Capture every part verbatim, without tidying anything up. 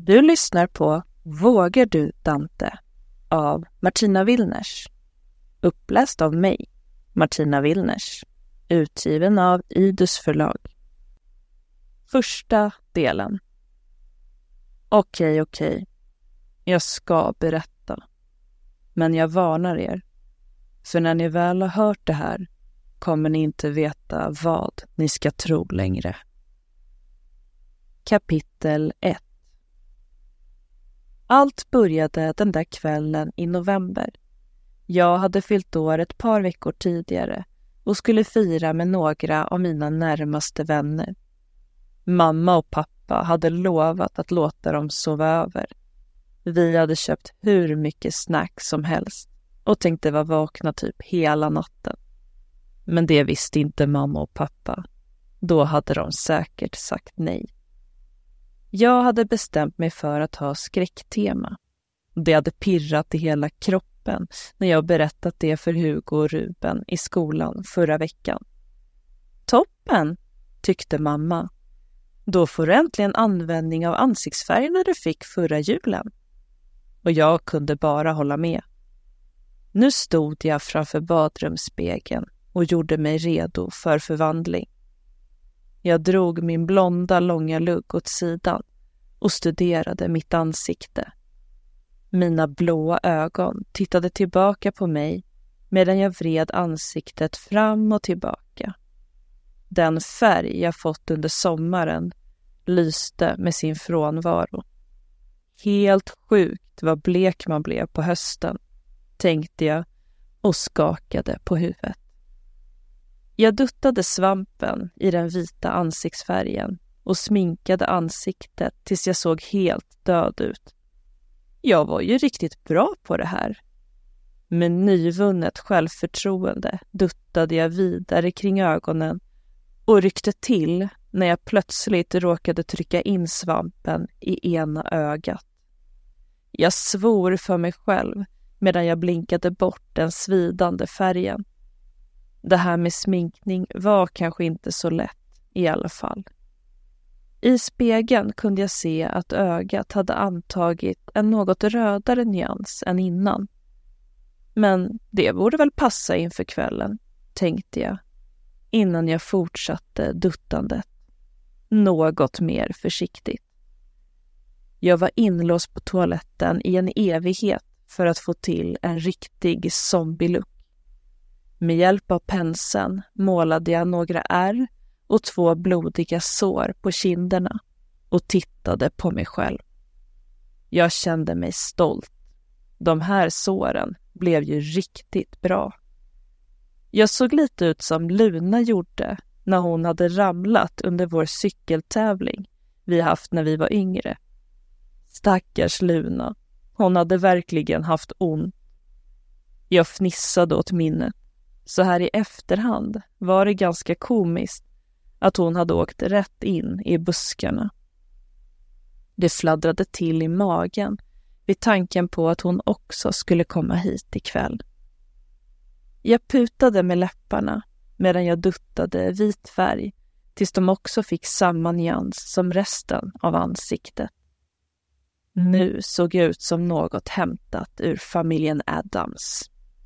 Du lyssnar på Vågar du, Dante? Av Martina Willners. Uppläst av mig, Martina Willners. Utgiven av Idus förlag. Första delen. Okej, okej. Jag ska berätta. Men jag varnar er. För när ni väl har hört det här kommer ni inte veta vad ni ska tro längre. Kapitel ett. Allt började den där kvällen i november. Jag hade fyllt år ett par veckor tidigare och skulle fira med några av mina närmaste vänner. Mamma och pappa hade lovat att låta dem sova över. Vi hade köpt hur mycket snack som helst och tänkte vara vakna typ hela natten. Men det visste inte mamma och pappa. Då hade de säkert sagt nej. Jag hade bestämt mig för att ha skräcktema. Det hade pirrat i hela kroppen när jag berättat det för Hugo och Ruben i skolan förra veckan. Toppen, tyckte mamma. Då får du äntligen användning av ansiktsfärgerna du fick förra julen. Och jag kunde bara hålla med. Nu stod jag framför badrumsspegeln och gjorde mig redo för förvandling. Jag drog min blonda långa lugg åt sidan och studerade mitt ansikte. Mina blåa ögon tittade tillbaka på mig medan jag vred ansiktet fram och tillbaka. Den färg jag fått under sommaren lyste med sin frånvaro. Helt sjukt vad blek man blev på hösten, tänkte jag och skakade på huvudet. Jag duttade svampen i den vita ansiktsfärgen och sminkade ansiktet tills jag såg helt död ut. Jag var ju riktigt bra på det här. Med nyvunnet självförtroende duttade jag vidare kring ögonen och ryckte till när jag plötsligt råkade trycka in svampen i ena ögat. Jag svor för mig själv medan jag blinkade bort den svidande färgen. Det här med sminkning var kanske inte så lätt i alla fall. I spegeln kunde jag se att ögat hade antagit en något rödare nyans än innan. Men det borde väl passa inför kvällen, tänkte jag, innan jag fortsatte duttandet. Något mer försiktigt. Jag var inlåst på toaletten i en evighet för att få till en riktig zombie-look. Med hjälp av penseln målade jag några ärr och två blodiga sår på kinderna och tittade på mig själv. Jag kände mig stolt. De här såren blev ju riktigt bra. Jag såg lite ut som Luna gjorde när hon hade ramlat under vår cykeltävling vi haft när vi var yngre. Stackars Luna, hon hade verkligen haft ont. Jag fnissade åt minnet. Så här i efterhand var det ganska komiskt att hon hade åkt rätt in i buskarna. Det fladdrade till i magen vid tanken på att hon också skulle komma hit ikväll. Jag putade med läpparna medan jag duttade vit färg tills de också fick samma nyans som resten av ansiktet. Nu såg jag ut som något hämtat ur familjen Addams.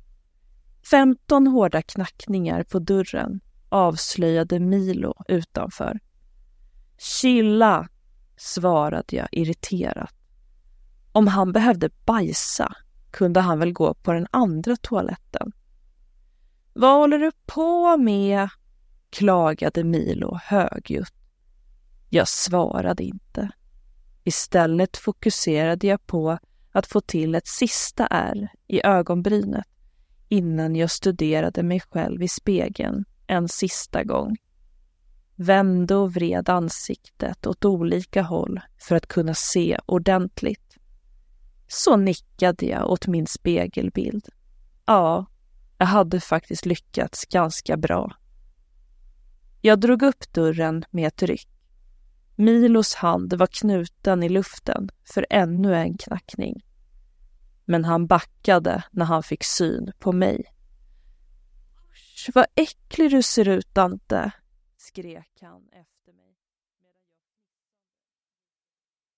Femton hårda knackningar på dörren avslöjade Milo utanför. Chilla, svarade jag irriterat. Om han behövde bajsa kunde han väl gå på den andra toaletten. Vad håller du på med? Klagade Milo högljutt. Jag svarade inte. Istället fokuserade jag på att få till ett sista ärr i ögonbrynet innan jag studerade mig själv i spegeln en sista gång. Vände och vred ansiktet åt olika håll för att kunna se ordentligt. Så nickade jag åt min spegelbild. Ja, jag hade faktiskt lyckats ganska bra. Jag drog upp dörren med ett ryck. Milos hand var knuten i luften för ännu en knackning. Men han backade när han fick syn på mig. Usch, vad äcklig du ser ut, Dante, skrek han efter.